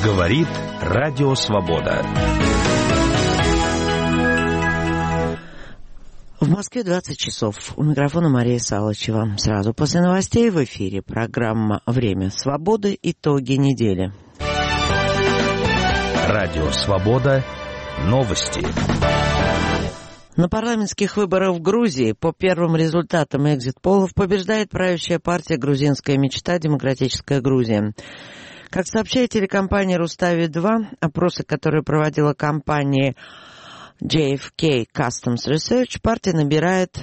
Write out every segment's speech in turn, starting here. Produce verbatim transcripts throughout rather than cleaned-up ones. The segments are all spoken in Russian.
Говорит Радио Свобода. В Москве двадцать часов. У микрофона Мария Салычева. Сразу после новостей в эфире программа «Время свободы. Итоги недели». Радио Свобода. Новости. На парламентских выборах в Грузии по первым результатам экзит-полов побеждает правящая партия «Грузинская мечта. Демократическая Грузия». Как сообщает телекомпания Рустави-два, опросы, которые проводила компания джей эф кей Customs Research, партия набирает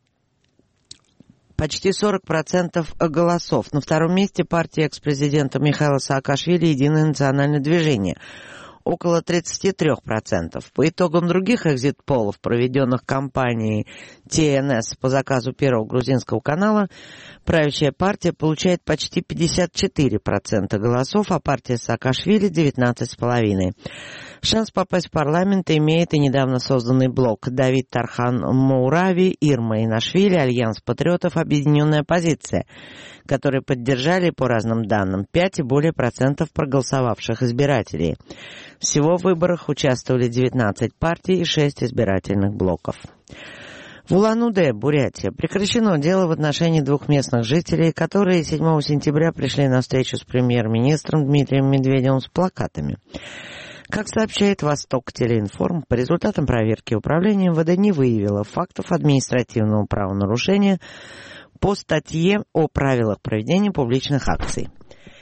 почти сорок процентов голосов. На втором месте партия экс-президента Михаила Саакашвили «Единое национальное движение» около тридцать три процента. По итогам других экзит-полов, проведенных компанией ти эн эс по заказу Первого грузинского канала, правящая партия получает почти пятьдесят четыре процента голосов, а партия Саакашвили – девятнадцать целых пять десятых процента. Шанс попасть в парламент имеет и недавно созданный блок Давид Тархан Моурави, Ирма Инашвили, Альянс патриотов, Объединенная оппозиция, которые поддержали, по разным данным, пять и более процентов проголосовавших избирателей. Всего в выборах участвовали девятнадцать партий и шесть избирательных блоков. В Улан-Удэ, Бурятия, прекращено дело в отношении двух местных жителей, которые седьмого сентября пришли на встречу с премьер-министром Дмитрием Медведевым с плакатами. Как сообщает Восток Телеинформ, по результатам проверки управления эм вэ дэ не выявило фактов административного правонарушения по статье о правилах проведения публичных акций.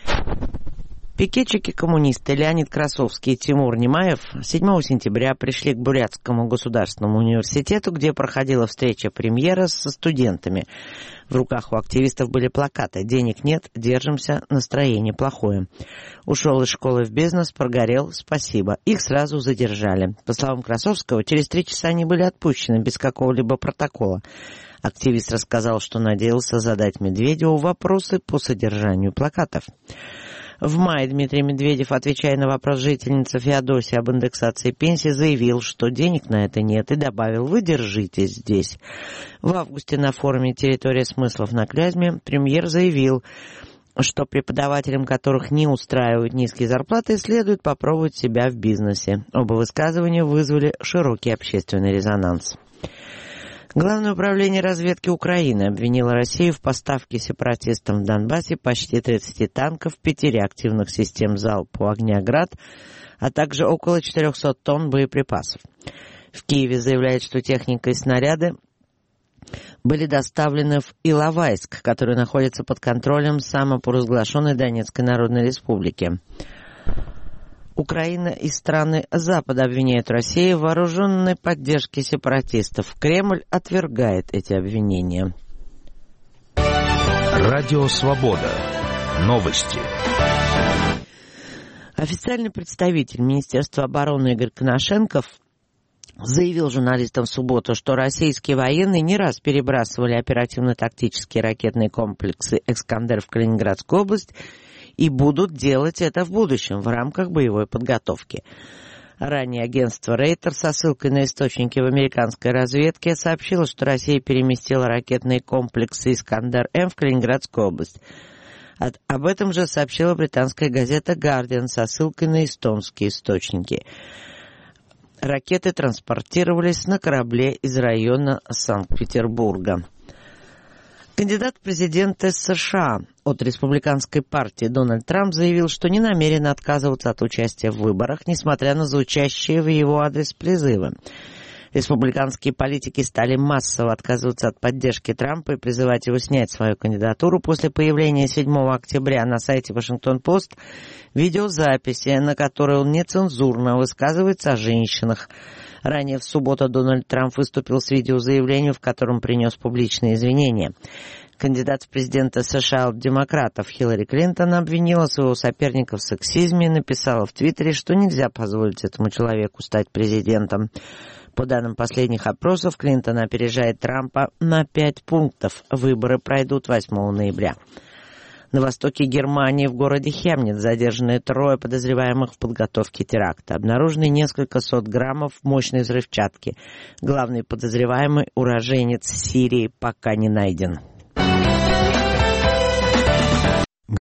Пикетчики-коммунисты Леонид Красовский и Тимур Немаев седьмого сентября пришли к Бурятскому государственному университету, где проходила встреча премьера со студентами. В руках у активистов были плакаты «Денег нет, держимся, настроение плохое». Ушел из школы в бизнес, прогорел, спасибо. Их сразу задержали. По словам Красовского, через три часа они были отпущены без какого-либо протокола. Активист рассказал, что надеялся задать Медведеву вопросы по содержанию плакатов. В мае Дмитрий Медведев, отвечая на вопрос жительницы Феодосии об индексации пенсии, заявил, что денег на это нет, и добавил: «Вы держитесь здесь». В августе на форуме «Территория смыслов» на Клязьме премьер заявил, что преподавателям, которых не устраивают низкие зарплаты, следует попробовать себя в бизнесе. Оба высказывания вызвали широкий общественный резонанс. Главное управление разведки Украины обвинило Россию в поставке сепаратистам в Донбассе почти тридцати танков, пяти реактивных систем залпового огня «Град», а также около четырехсот тонн боеприпасов. В Киеве заявляют, что техника и снаряды были доставлены в Иловайск, который находится под контролем самопровозглашенной Донецкой Народной Республики. Украина и страны Запада обвиняют Россию в вооруженной поддержке сепаратистов. Кремль отвергает эти обвинения. Радио Свобода. Новости. Официальный представитель Министерства обороны Игорь Коношенков заявил журналистам в субботу, что российские военные не раз перебрасывали оперативно-тактические ракетные комплексы «Искандер» в Калининградскую область и будут делать это в будущем в рамках боевой подготовки. Ранее агентство Рейтер со ссылкой на источники в американской разведке сообщило, что Россия переместила ракетные комплексы «Искандер-М» в Калининградскую область. От, об этом же сообщила британская газета «Гардиан» со ссылкой на эстонские источники. Ракеты транспортировались на корабле из района Санкт-Петербурга. Кандидат в президенты США от республиканской партии Дональд Трамп заявил, что не намерен отказываться от участия в выборах, несмотря на звучащие в его адрес призывы. Республиканские политики стали массово отказываться от поддержки Трампа и призывать его снять свою кандидатуру после появления седьмого октября на сайте «Вашингтон-Пост» видеозаписи, на которой он нецензурно высказывается о женщинах. Ранее в субботу Дональд Трамп выступил с видеозаявлением, в котором принес публичные извинения. Кандидат в президенты США от демократов Хиллари Клинтон обвинила своего соперника в сексизме и написала в Твиттере, что нельзя позволить этому человеку стать президентом. По данным последних опросов, Клинтон опережает Трампа на пять пунктов. Выборы пройдут восьмого ноября. На востоке Германии в городе Хемнит задержаны трое подозреваемых в подготовке теракта. Обнаружены несколько сот граммов мощной взрывчатки. Главный подозреваемый, уроженец Сирии, пока не найден.